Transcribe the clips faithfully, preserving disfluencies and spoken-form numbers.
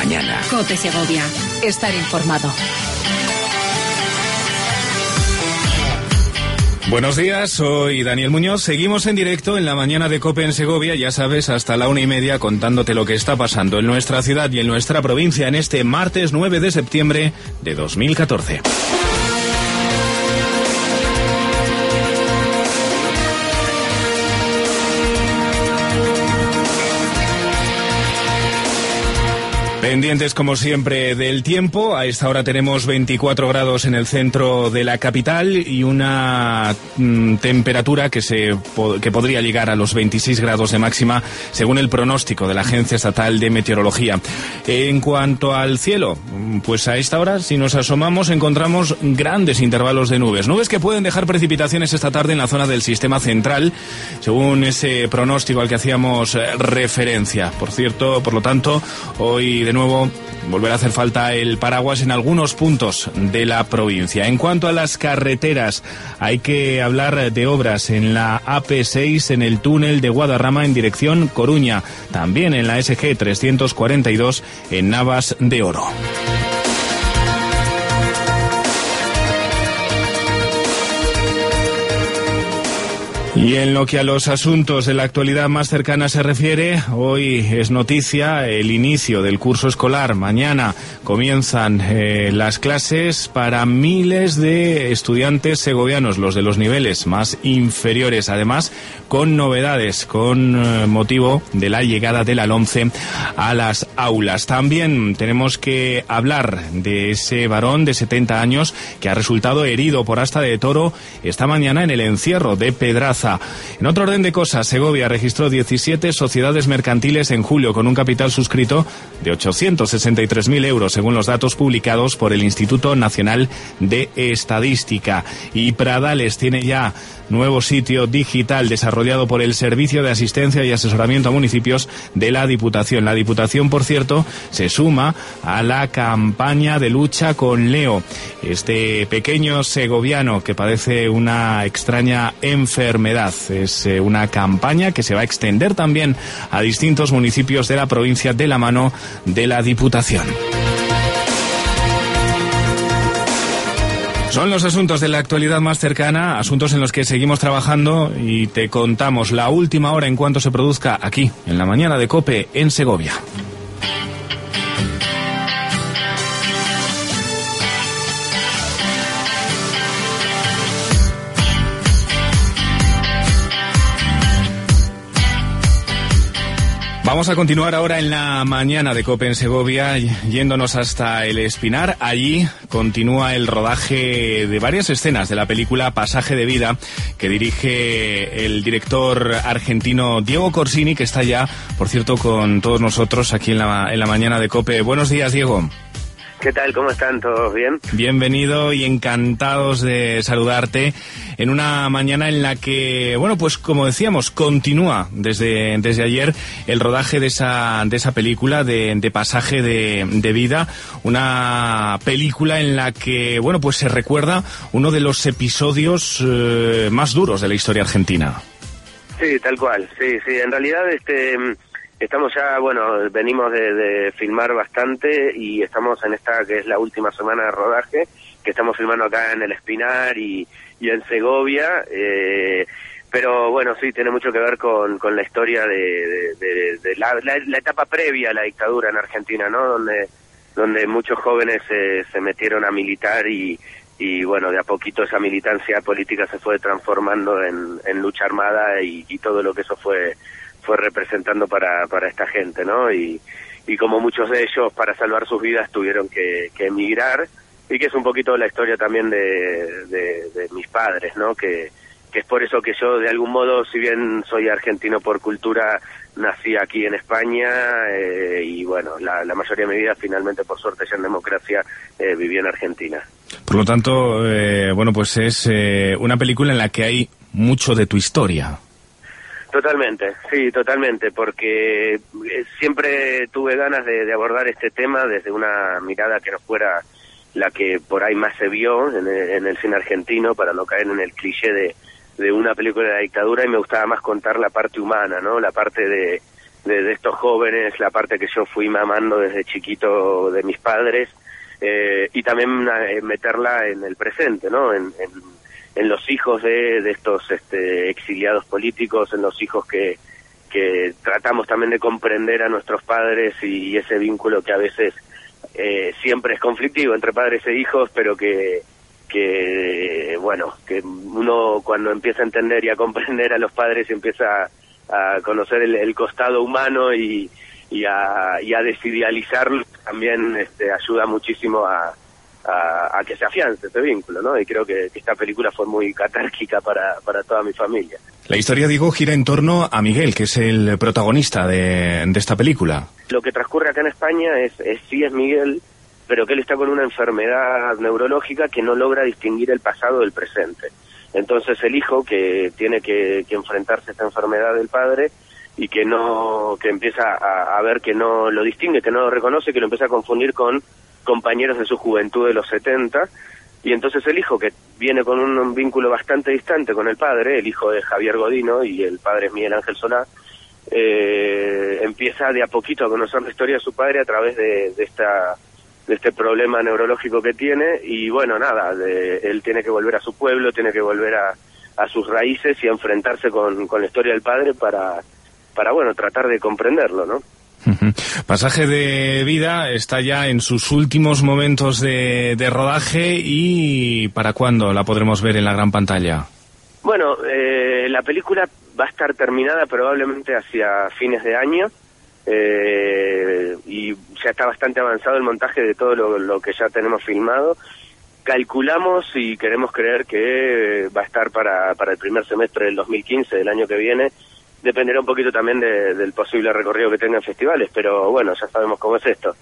mañana. COPE Segovia. Estar informado. Buenos días, soy Daniel Muñoz. Seguimos en directo en la mañana de COPE en Segovia, ya sabes, hasta la una y media, contándote lo que está pasando en nuestra ciudad y en nuestra provincia en este martes nueve de septiembre de dos mil catorce. Pendientes, como siempre, del tiempo. A esta hora tenemos veinticuatro grados en el centro de la capital y una mm, temperatura que se que podría llegar a los veintiséis grados de máxima, según el pronóstico de la Agencia Estatal de Meteorología. En cuanto al cielo, pues a esta hora, si nos asomamos, encontramos grandes intervalos de nubes. Nubes que pueden dejar precipitaciones esta tarde en la zona del sistema central, según ese pronóstico al que hacíamos referencia. Por cierto, por lo tanto, hoy de nuevo volverá a hacer falta el paraguas en algunos puntos de la provincia. En cuanto a las carreteras, hay que hablar de obras en la A P seis, en el túnel de Guadarrama en dirección Coruña, también en la S G trescientos cuarenta y dos en Navas de Oro. Y en lo que a los asuntos de la actualidad más cercana se refiere, hoy es noticia el inicio del curso escolar. Mañana comienzan eh, las clases para miles de estudiantes segovianos, los de los niveles más inferiores, además con novedades, con eh, motivo de la llegada de la LOMCE a las aulas. También tenemos que hablar de ese varón de setenta años que ha resultado herido por asta de toro esta mañana en el encierro de Pedraza. En otro orden de cosas, Segovia registró diecisiete sociedades mercantiles en julio con un capital suscrito de ochocientos sesenta y tres mil euros, según los datos publicados por el Instituto Nacional de Estadística. Y Pradales tiene ya nuevo sitio digital desarrollado por el Servicio de Asistencia y Asesoramiento a Municipios de la Diputación. La Diputación, por cierto, se suma a la campaña de lucha con Leo, este pequeño segoviano que padece una extraña enfermedad. Es eh, una campaña que se va a extender también a distintos municipios de la provincia de la mano de la Diputación. Son los asuntos de la actualidad más cercana, asuntos en los que seguimos trabajando y te contamos la última hora en cuanto se produzca aquí, en la mañana de COPE en Segovia. Vamos a continuar ahora en la mañana de COPE en Segovia, yéndonos hasta el Espinar. Allí continúa el rodaje de varias escenas de la película Pasaje de Vida, que dirige el director argentino Diego Corsini, que está ya, por cierto, con todos nosotros aquí en la, en la mañana de COPE. Buenos días, Diego. ¿Qué tal? ¿Cómo están? ¿Todos bien? Bienvenido y encantados de saludarte en una mañana en la que, bueno, pues como decíamos, continúa desde desde ayer el rodaje de esa de esa película de, de Pasaje de, de Vida, una película en la que, bueno, pues se recuerda uno de los episodios eh, más duros de la historia argentina. Sí, tal cual, sí, sí, en realidad este... Estamos ya, bueno, venimos de, de filmar bastante y estamos en esta que es la última semana de rodaje, que estamos filmando acá en el Espinar y, y en Segovia, eh, pero bueno, sí, tiene mucho que ver con, con la historia de, de, de, de la, la, la etapa previa a la dictadura en Argentina, ¿no? Donde, donde muchos jóvenes se, se metieron a militar y, y bueno, de a poquito esa militancia política se fue transformando en, en lucha armada y, y todo lo que eso fue... fue representando para para esta gente, ¿no? Y, y como muchos de ellos, para salvar sus vidas, tuvieron que, que emigrar, y que es un poquito la historia también de, de, de mis padres, ¿no? Que, que es por eso que yo, de algún modo, si bien soy argentino por cultura, nací aquí en España, eh, y bueno, la, la mayoría de mi vida, finalmente, por suerte, ya en democracia, eh, viví en Argentina. Por lo tanto, eh, bueno, pues es eh, una película en la que hay mucho de tu historia. Totalmente, sí, totalmente, porque siempre tuve ganas de, de abordar este tema desde una mirada que no fuera la que por ahí más se vio en el, en el cine argentino, para no caer en el cliché de, de una película de la dictadura, y me gustaba más contar la parte humana, ¿no? La parte de, de, de estos jóvenes, la parte que yo fui mamando desde chiquito de mis padres, eh, y también eh, meterla en el presente, ¿no? En, en, en los hijos de, de estos este, exiliados políticos, en los hijos que, que tratamos también de comprender a nuestros padres y, y ese vínculo que a veces eh, siempre es conflictivo entre padres e hijos, pero que que bueno, que uno cuando empieza a entender y a comprender a los padres empieza a, a conocer el, el costado humano y, y, a, y a desidealizarlo, también este, ayuda muchísimo a, a, a que se afiance ese vínculo, ¿no? Y creo que, que esta película fue muy catárquica para, para toda mi familia. La historia, digo, gira en torno a Miguel, que es el protagonista de, de esta película. Lo que transcurre acá en España es, es sí es Miguel, pero que él está con una enfermedad neurológica que no logra distinguir el pasado del presente. Entonces el hijo, que tiene que, que enfrentarse a esta enfermedad del padre y que no que empieza a, a ver que no lo distingue, que no lo reconoce, que lo empieza a confundir con compañeros de su juventud de los setenta, y entonces el hijo, que viene con un, un vínculo bastante distante con el padre, el hijo de Javier Godino y el padre es Miguel Ángel Solá, eh, empieza de a poquito a conocer la historia de su padre a través de, de esta de este problema neurológico que tiene, y bueno, nada, de, él tiene que volver a su pueblo, tiene que volver a, a sus raíces y a enfrentarse con, con la historia del padre para, para, bueno, tratar de comprenderlo, ¿no? Pasaje de vida está ya en sus últimos momentos de, de rodaje, y ¿para cuándo la podremos ver en la gran pantalla? Bueno, eh, la película va a estar terminada probablemente hacia fines de año, eh, y ya está bastante avanzado el montaje de todo lo, lo que ya tenemos filmado. Calculamos y queremos creer que va a estar para, para el primer semestre del dos mil quince, del año que viene. Dependerá un poquito también de, del posible recorrido que tengan festivales, pero bueno, ya sabemos cómo es esto.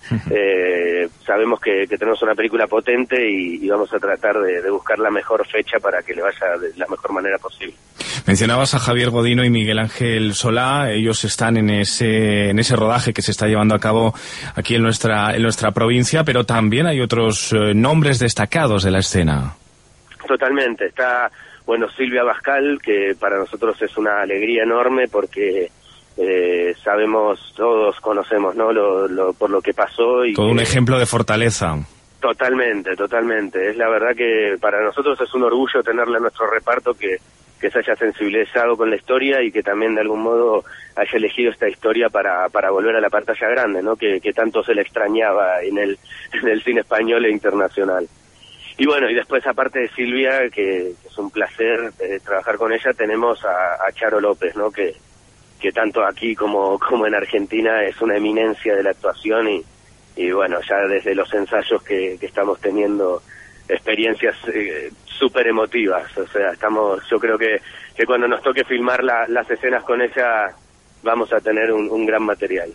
Eh, sabemos que, que tenemos una película potente y, y vamos a tratar de, de buscar la mejor fecha para que le vaya de la mejor manera posible. Mencionabas a Javier Godino y Miguel Ángel Solá. Ellos están en ese en ese rodaje que se está llevando a cabo aquí en nuestra en nuestra provincia, pero también hay otros eh, nombres destacados de la escena. Totalmente. Está, bueno, Silvia Bascal, que para nosotros es una alegría enorme porque eh, sabemos, todos conocemos, ¿no? Lo, lo, por lo que pasó. Y todo que, un ejemplo de fortaleza. Totalmente, totalmente. Es la verdad que para nosotros es un orgullo tenerle a nuestro reparto que, que se haya sensibilizado con la historia y que también de algún modo haya elegido esta historia para, para volver a la pantalla grande, ¿no? Que, que tanto se le extrañaba en el, en el cine español e internacional. Y bueno, y después, aparte de Silvia, que, que es un placer eh, trabajar con ella, tenemos a, a Charo López, ¿no? Que, que tanto aquí como, como en Argentina es una eminencia de la actuación, y, y bueno, ya desde los ensayos que, que estamos teniendo experiencias eh, súper emotivas. O sea, estamos, yo creo que, que cuando nos toque filmar la, las escenas con ella vamos a tener un, un gran material.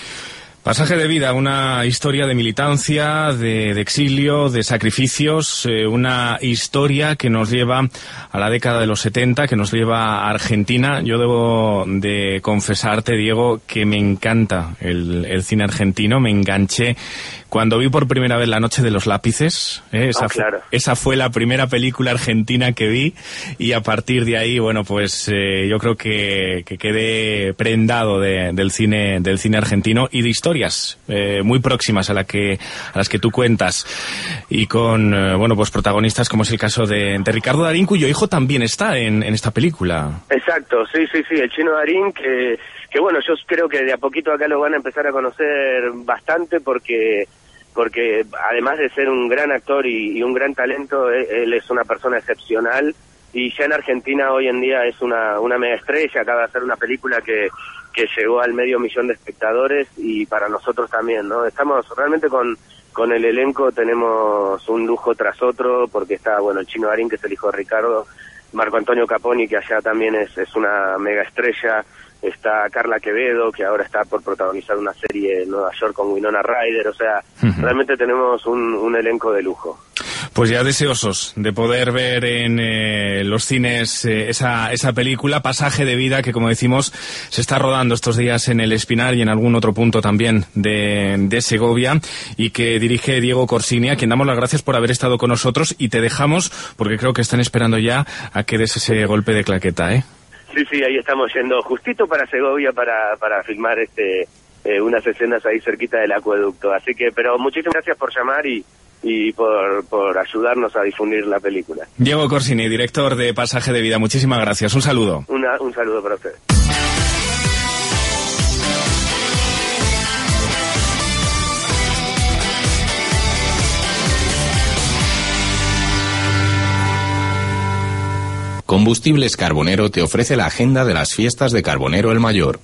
Pasaje de vida, una historia de militancia, de, de exilio, de sacrificios, eh, una historia que nos lleva a la década de los setenta, que nos lleva a Argentina. Yo debo de confesarte, Diego, que me encanta el, el cine argentino. Me enganché cuando vi por primera vez La noche de los lápices. ¿eh? Esa, oh, claro. fue, esa fue la primera película argentina que vi, y a partir de ahí, bueno, pues eh, yo creo que, que quedé prendado de, del cine del cine argentino y de historia Eh, muy próximas a la que a las que tú cuentas, y con eh, bueno, pues protagonistas como es el caso de, de Ricardo Darín, cuyo hijo también está en, en esta película. Exacto, sí, sí, sí, el Chino Darín, que, que bueno, yo creo que de a poquito acá lo van a empezar a conocer bastante, porque porque además de ser un gran actor y, y un gran talento, él, él es una persona excepcional, y ya en Argentina hoy en día es una, una mega estrella. Acaba de hacer una película que que llegó al medio millón de espectadores, y para nosotros también, ¿no? Estamos realmente con, con el elenco, tenemos un lujo tras otro, porque está, bueno, el Chino Darín, que es el hijo de Ricardo, Marco Antonio Caponi, que allá también es, es una mega estrella, está Carla Quevedo, que ahora está por protagonizar una serie en Nueva York con Winona Ryder. O sea, uh-huh. realmente tenemos un, un elenco de lujo. Pues ya deseosos de poder ver en eh, los cines eh, esa esa película, Pasaje de vida, que como decimos se está rodando estos días en El Espinar y en algún otro punto también de, de Segovia, y que dirige Diego Corsini, a quien damos las gracias por haber estado con nosotros, y te dejamos porque creo que están esperando ya a que des ese golpe de claqueta, ¿eh? Sí, sí, ahí estamos yendo justito para Segovia para, para filmar este eh, unas escenas ahí cerquita del acueducto. Así que, pero muchísimas gracias por llamar y, y por, por ayudarnos a difundir la película. Diego Corsini, director de Pasaje de Vida, muchísimas gracias. Un saludo. Una, un saludo para ustedes. Combustibles Carbonero te ofrece la agenda de las fiestas de Carbonero el Mayor.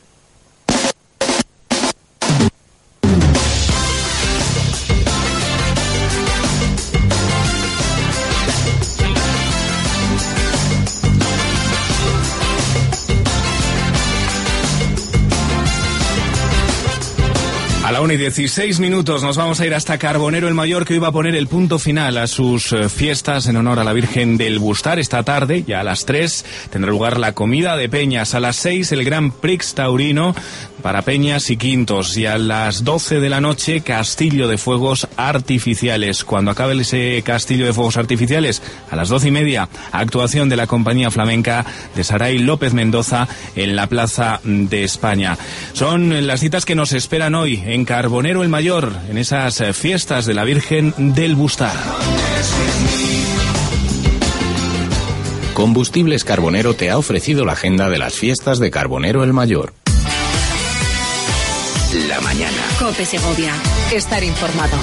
A la una y dieciséis minutos nos vamos a ir hasta Carbonero el Mayor, que hoy va a poner el punto final a sus eh, fiestas en honor a la Virgen del Bustar. Esta tarde, ya a las tres, tendrá lugar la comida de peñas. A las seis, el Gran Prix taurino para peñas y quintos. Y a las doce de la noche, castillo de fuegos artificiales. Cuando acabe ese castillo de fuegos artificiales, a las doce y media, actuación de la compañía flamenca de Saray López Mendoza en la Plaza de España. Son las citas que nos esperan hoy en Carbonero el Mayor, en esas fiestas de la Virgen del Bustar. Combustibles Carbonero te ha ofrecido la agenda de las fiestas de Carbonero el Mayor. La mañana. COPE Segovia. Estar informado.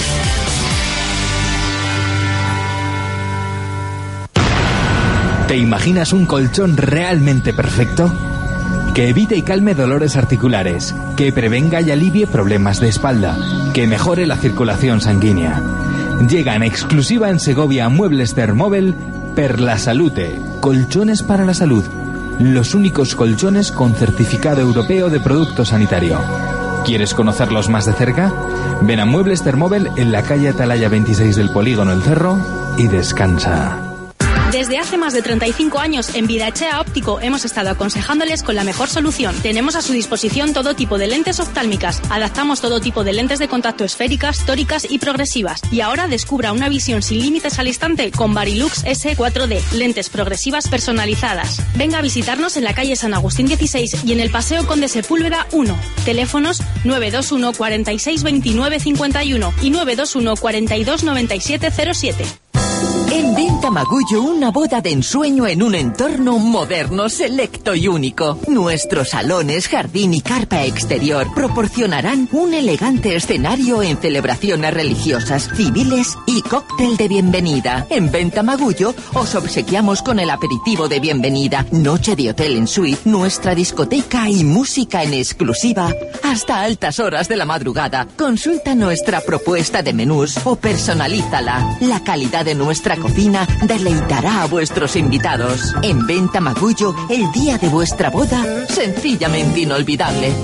¿Te imaginas un colchón realmente perfecto? Que evite y calme dolores articulares, que prevenga y alivie problemas de espalda, que mejore la circulación sanguínea. Llega en exclusiva en Segovia Muebles Thermobel per la Salute, colchones para la salud. Los únicos colchones con certificado europeo de producto sanitario. ¿Quieres conocerlos más de cerca? Ven a Muebles Thermobel en la calle Atalaya veintiséis del Polígono El Cerro y descansa. Desde hace más de treinta y cinco años en Vidachea Óptico hemos estado aconsejándoles con la mejor solución. Tenemos a su disposición todo tipo de lentes oftálmicas. Adaptamos todo tipo de lentes de contacto esféricas, tóricas y progresivas. Y ahora descubra una visión sin límites al instante con Varilux S cuatro D, lentes progresivas personalizadas. Venga a visitarnos en la calle San Agustín dieciséis y en el Paseo Conde Sepúlveda uno. Teléfonos nueve dos uno, cuarenta y seis, veintinueve, cincuenta y uno y nueve dos uno, cuarenta y dos, noventa y siete cero siete. En Venta Magullo, una boda de ensueño en un entorno moderno, selecto y único. Nuestros salones, jardín y carpa exterior proporcionarán un elegante escenario en celebraciones religiosas, civiles y cóctel de bienvenida. En Venta Magullo os obsequiamos con el aperitivo de bienvenida, noche de hotel en suite, nuestra discoteca y música en exclusiva hasta altas horas de la madrugada. Consulta nuestra propuesta de menús o personalízala. La calidad de nuestra cocina deleitará a vuestros invitados. En Venta Magullo, el día de vuestra boda, sencillamente inolvidable.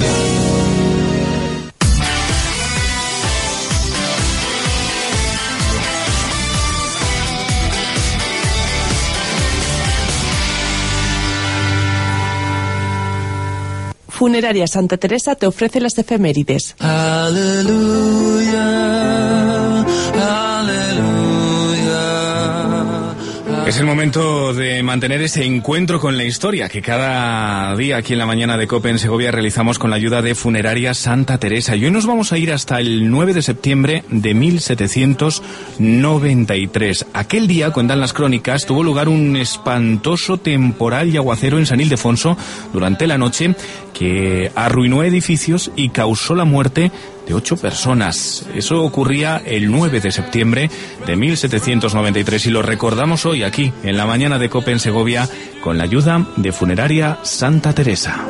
Funeraria Santa Teresa te ofrece las efemérides. Aleluya, aleluya. Es el momento de mantener ese encuentro con la historia que cada día aquí en la mañana de COPE en Segovia realizamos con la ayuda de Funeraria Santa Teresa. Y hoy nos vamos a ir hasta el nueve de septiembre de mil setecientos noventa y tres. Aquel día, cuentan las crónicas, tuvo lugar un espantoso temporal y aguacero en San Ildefonso durante la noche que arruinó edificios y causó la muerte de ocho personas. Eso ocurría el nueve de septiembre de mil setecientos noventa y tres y lo recordamos hoy aquí en la mañana de COPE en Segovia con la ayuda de Funeraria Santa Teresa.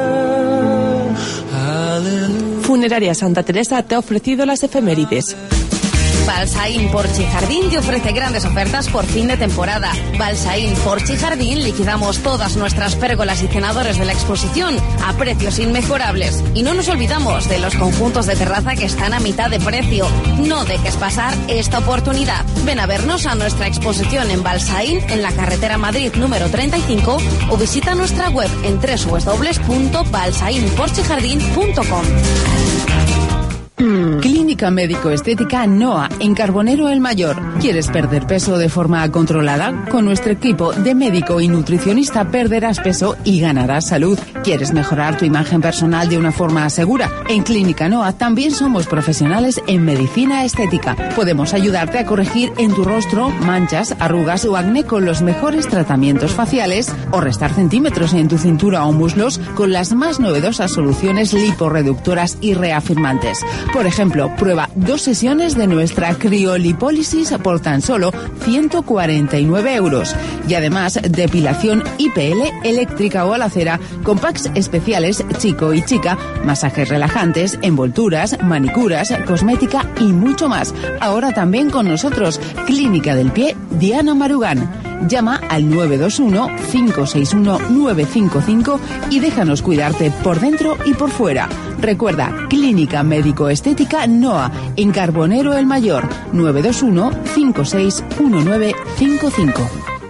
Funeraria Santa Teresa te ha ofrecido las efemérides. Balsaín Porche y Jardín te ofrece grandes ofertas por fin de temporada. Balsaín Porche y Jardín liquidamos todas nuestras pérgolas y cenadores de la exposición a precios inmejorables. Y no nos olvidamos de los conjuntos de terraza que están a mitad de precio. No dejes pasar esta oportunidad. Ven a vernos a nuestra exposición en Balsaín, en la carretera Madrid número treinta y cinco, o visita nuestra web en doble u doble u doble u punto balsaín porche jardín punto com. Clínica Médico Estética Noa, en Carbonero el Mayor. ¿Quieres perder peso de forma controlada? Con nuestro equipo de médico y nutricionista perderás peso y ganarás salud. ¿Quieres mejorar tu imagen personal de una forma segura? En Clínica Noa también somos profesionales en medicina estética. Podemos ayudarte a corregir en tu rostro manchas, arrugas o acné con los mejores tratamientos faciales o restar centímetros en tu cintura o muslos con las más novedosas soluciones liporreductoras y reafirmantes. Por ejemplo, prueba dos sesiones de nuestra criolipólisis por tan solo ciento cuarenta y nueve euros. Y además, depilación I P L eléctrica o a la cera con packs especiales chico y chica, masajes relajantes, envolturas, manicuras, cosmética y mucho más. Ahora también con nosotros, Clínica del Pie Diana Marugán. Llama al nueve dos uno, cinco seis uno, nueve cinco cinco y déjanos cuidarte por dentro y por fuera. Recuerda, Clínica Médico Estética Noa, en Carbonero el Mayor, nueve dos uno, cinco seis uno, nueve cinco cinco.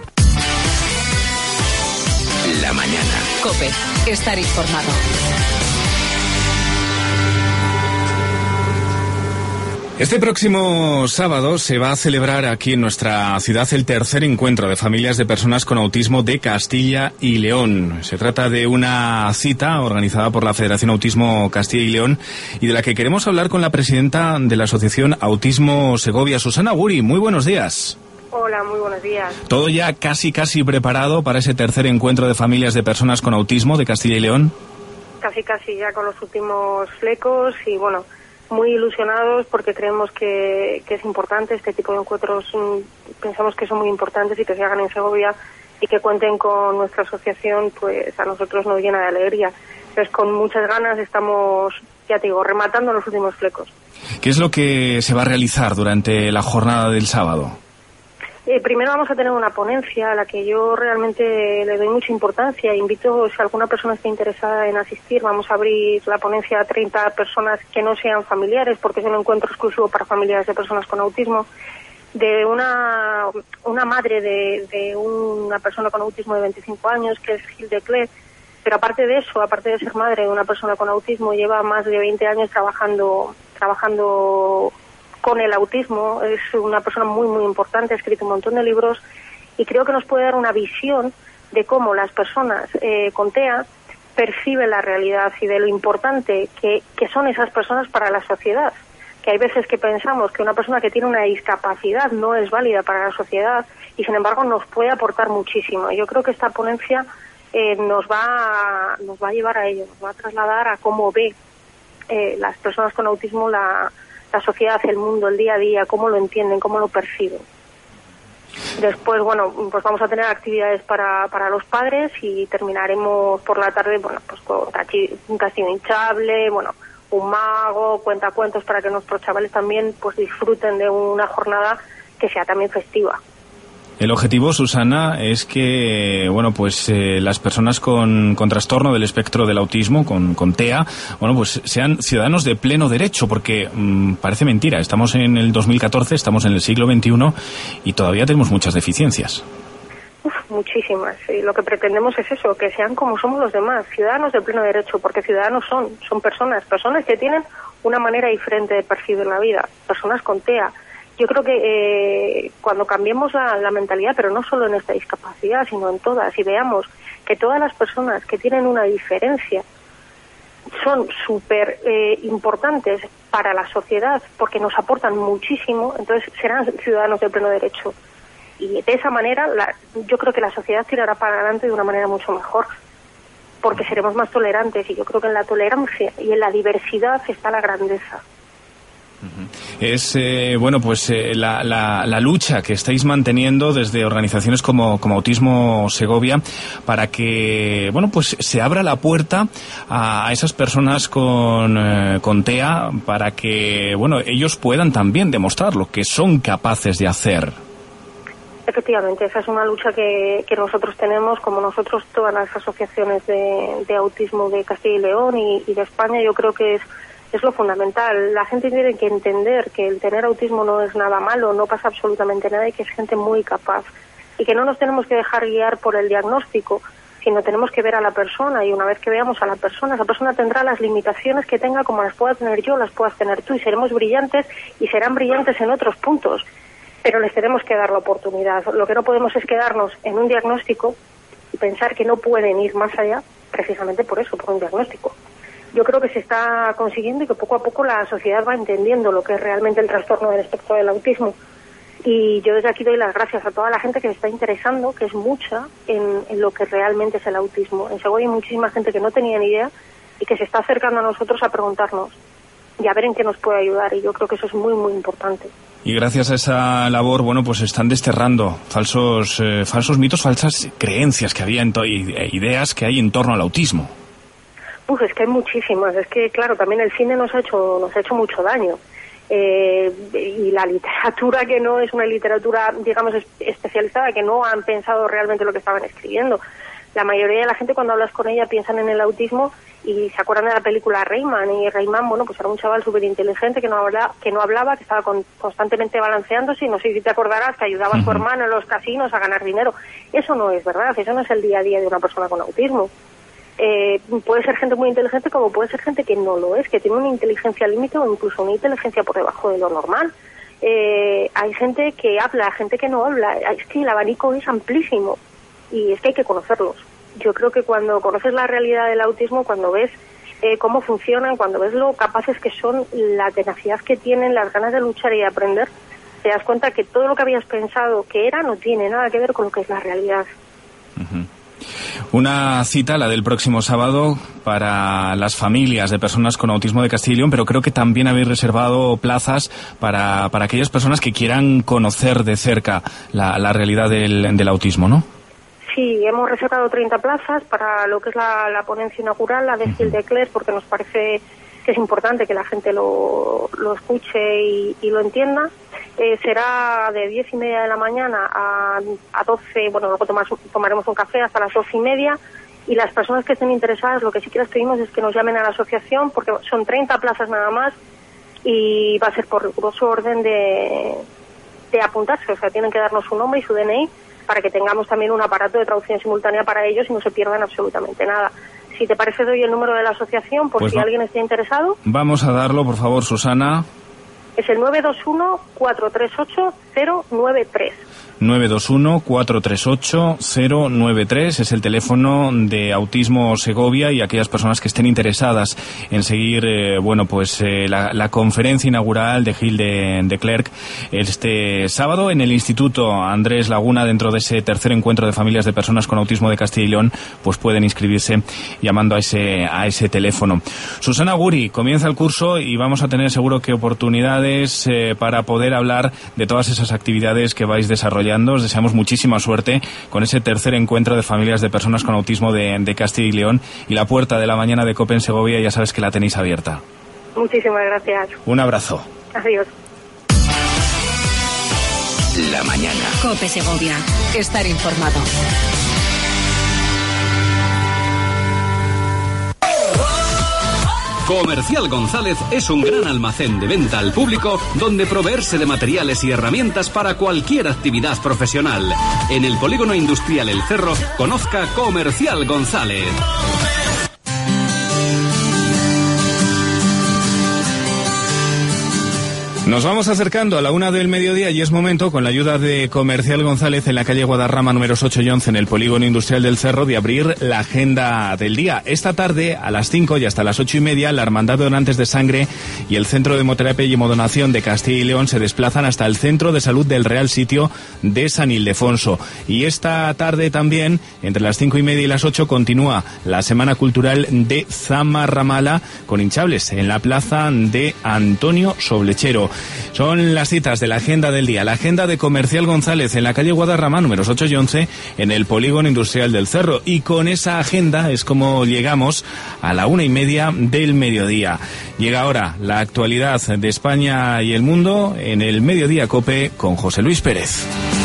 La mañana. COPE, estar informado. Este próximo sábado se va a celebrar aquí en nuestra ciudad el tercer encuentro de familias de personas con autismo de Castilla y León. Se trata de una cita organizada por la Federación Autismo Castilla y León y de la que queremos hablar con la presidenta de la Asociación Autismo Segovia, Susana Guri. Muy buenos días. Hola, muy buenos días. ¿Todo ya casi casi preparado para ese tercer encuentro de familias de personas con autismo de Castilla y León? Casi casi ya con los últimos flecos y bueno, muy ilusionados porque creemos que, que es importante este tipo de encuentros. Pensamos que son muy importantes y que se hagan en Segovia y que cuenten con nuestra asociación, pues a nosotros nos llena de alegría. Entonces, con muchas ganas estamos, ya te digo, rematando los últimos flecos. ¿Qué es lo que se va a realizar durante la jornada del sábado? Eh, primero vamos a tener una ponencia a la que yo realmente le doy mucha importancia. Invito, si alguna persona está interesada en asistir, vamos a abrir la ponencia a treinta personas que no sean familiares, porque es un encuentro exclusivo para familiares de personas con autismo, de una una madre de, de una persona con autismo de veinticinco años, que es Gilde Clé. Pero aparte de eso, aparte de ser madre de una persona con autismo, lleva más de veinte años trabajando trabajando con el autismo. Es una persona muy, muy importante, ha escrito un montón de libros y creo que nos puede dar una visión de cómo las personas eh, con T E A perciben la realidad y de lo importante que, que son esas personas para la sociedad. Que hay veces que pensamos que una persona que tiene una discapacidad no es válida para la sociedad y sin embargo nos puede aportar muchísimo. Yo creo que esta ponencia eh, nos va a, nos va a llevar a ello, nos va a trasladar a cómo ve eh, las personas con autismo la la sociedad, el mundo, el día a día, cómo lo entienden, cómo lo perciben. Después, bueno, pues vamos a tener actividades para, para los padres y terminaremos por la tarde, bueno, pues con un castillo hinchable, bueno, un mago, cuentacuentos para que nuestros chavales también pues disfruten de una jornada que sea también festiva. El objetivo, Susana, es que, bueno, pues eh, las personas con, con trastorno del espectro del autismo, con, con T E A, bueno, pues sean ciudadanos de pleno derecho, porque mmm, parece mentira, estamos en el dos mil catorce, estamos en el siglo veintiuno y todavía tenemos muchas deficiencias. Uf, muchísimas. Y lo que pretendemos es eso, que sean como somos los demás, ciudadanos de pleno derecho, porque ciudadanos son, son personas, personas que tienen una manera diferente de percibir la vida, personas con T E A. Yo creo que eh, cuando cambiemos la, la mentalidad, pero no solo en esta discapacidad, sino en todas, y veamos que todas las personas que tienen una diferencia son súper eh, importantes para la sociedad porque nos aportan muchísimo, entonces serán ciudadanos de pleno derecho. Y de esa manera la, yo creo que la sociedad tirará para adelante de una manera mucho mejor, porque seremos más tolerantes, y yo creo que en la tolerancia y en la diversidad está la grandeza. Es, eh, bueno, pues eh, la, la, la lucha que estáis manteniendo desde organizaciones como, como Autismo Segovia para que, bueno, pues se abra la puerta a, a esas personas con, eh, con T E A para que, bueno, ellos puedan también demostrar lo que son capaces de hacer. Efectivamente, esa es una lucha que, que nosotros tenemos, como nosotros todas las asociaciones de, de autismo de Castilla y León y, y de España. Yo creo que es Es lo fundamental. La gente tiene que entender que el tener autismo no es nada malo, no pasa absolutamente nada y que es gente muy capaz. Y que no nos tenemos que dejar guiar por el diagnóstico, sino tenemos que ver a la persona, y una vez que veamos a la persona, esa persona tendrá las limitaciones que tenga, como las pueda tener yo, las puedas tener tú, y seremos brillantes y serán brillantes en otros puntos, pero les tenemos que dar la oportunidad. Lo que no podemos es quedarnos en un diagnóstico y pensar que no pueden ir más allá, precisamente por eso, por un diagnóstico. Yo creo que se está consiguiendo y que poco a poco la sociedad va entendiendo lo que es realmente el trastorno del espectro del autismo. Y yo desde aquí doy las gracias a toda la gente que se está interesando, que es mucha, en, en lo que realmente es el autismo. En Segovia hay muchísima gente que no tenía ni idea y que se está acercando a nosotros a preguntarnos y a ver en qué nos puede ayudar, y yo creo que eso es muy, muy importante. Y gracias a esa labor, bueno, pues están desterrando falsos eh, falsos mitos, falsas creencias que había, en to- ideas que hay en torno al autismo. Uf, es que hay muchísimas. Es que, claro, también el cine nos ha hecho, nos ha hecho mucho daño. Eh, y la literatura, que no es una literatura, digamos, especializada, que no han pensado realmente lo que estaban escribiendo. La mayoría de la gente, cuando hablas con ella, piensan en el autismo y se acuerdan de la película Rayman. Y Rayman, bueno, pues era un chaval súper inteligente que no hablaba, que no hablaba, que estaba con, constantemente balanceándose, y no sé si te acordarás que ayudaba uh-huh. a su hermano en los casinos a ganar dinero. Eso no es verdad, eso no es el día a día de una persona con autismo. Eh, puede ser gente muy inteligente, como puede ser gente que no lo es, que tiene una inteligencia límite o incluso una inteligencia por debajo de lo normal. Eh, hay gente que habla, gente que no habla. Es que el abanico es amplísimo y es que hay que conocerlos. Yo creo que cuando conoces la realidad del autismo, cuando ves eh, cómo funcionan, cuando ves lo capaces que son, la tenacidad que tienen, las ganas de luchar y de aprender, te das cuenta que todo lo que habías pensado que era no tiene nada que ver con lo que es la realidad. Uh-huh. Una cita, la del próximo sábado, para las familias de personas con autismo de Castilla y León, pero creo que también habéis reservado plazas para, para aquellas personas que quieran conocer de cerca la, la realidad del, del autismo, ¿no? Sí, hemos reservado treinta plazas para lo que es la, la ponencia inaugural, la de uh-huh. Gil de Cler, porque nos parece que es importante que la gente lo, lo escuche y, y lo entienda. Eh, será de diez y media de la mañana a, a doce, bueno, luego tomar, tomaremos un café hasta las doce y media, y las personas que estén interesadas, lo que sí que les pedimos es que nos llamen a la asociación, porque son treinta plazas nada más, y va a ser por riguroso orden de, de apuntarse, o sea, tienen que darnos su nombre y su D N I, para que tengamos también un aparato de traducción simultánea para ellos y no se pierdan absolutamente nada. Si te parece, doy el número de la asociación por pues si no. alguien está interesado. Vamos a darlo, por favor, Susana. Es el nueve dos uno, cuatro tres ocho, cero nueve tres. nueve dos uno, cuatro tres ocho, cero nueve tres es el teléfono de Autismo Segovia, y aquellas personas que estén interesadas en seguir, eh, bueno, pues eh, la, la conferencia inaugural de Gil de, de Clerc este sábado en el Instituto Andrés Laguna, dentro de ese tercer encuentro de familias de personas con autismo de Castilla y León, pues pueden inscribirse llamando a ese, a ese teléfono. Susana Guri, comienza el curso y vamos a tener seguro que oportunidades eh, para poder hablar de todas esas actividades que vais desarrollando. Os deseamos muchísima suerte con ese tercer encuentro de familias de personas con autismo de, de Castilla y León, y la puerta de la mañana de COPE en Segovia ya sabes que la tenéis abierta. Muchísimas gracias. Un abrazo. Adiós. La mañana. COPE Segovia. Estar informado. Comercial González es un gran almacén de venta al público donde proveerse de materiales y herramientas para cualquier actividad profesional. En el Polígono Industrial El Cerro, conozca Comercial González. Nos vamos acercando a la una del mediodía y es momento, con la ayuda de Comercial González en la calle Guadarrama números ocho y once en el Polígono Industrial del Cerro, de abrir la agenda del día. Esta tarde a las cinco y hasta las ocho y media, la Hermandad de Donantes de Sangre y el Centro de Hemoterapia y Hemodonación de Castilla y León se desplazan hasta el Centro de Salud del Real Sitio de San Ildefonso. Y esta tarde también, entre las cinco y media y las ocho, continúa la Semana Cultural de Zamarramala con hinchables en la plaza de Antonio Soblechero. Son las citas de la agenda del día. La agenda de Comercial González en la calle Guadarrama números ocho y once en el Polígono Industrial del Cerro. Y con esa agenda es como llegamos a la una y media del mediodía. Llega ahora la actualidad de España y el mundo en el Mediodía COPE con José Luis Pérez.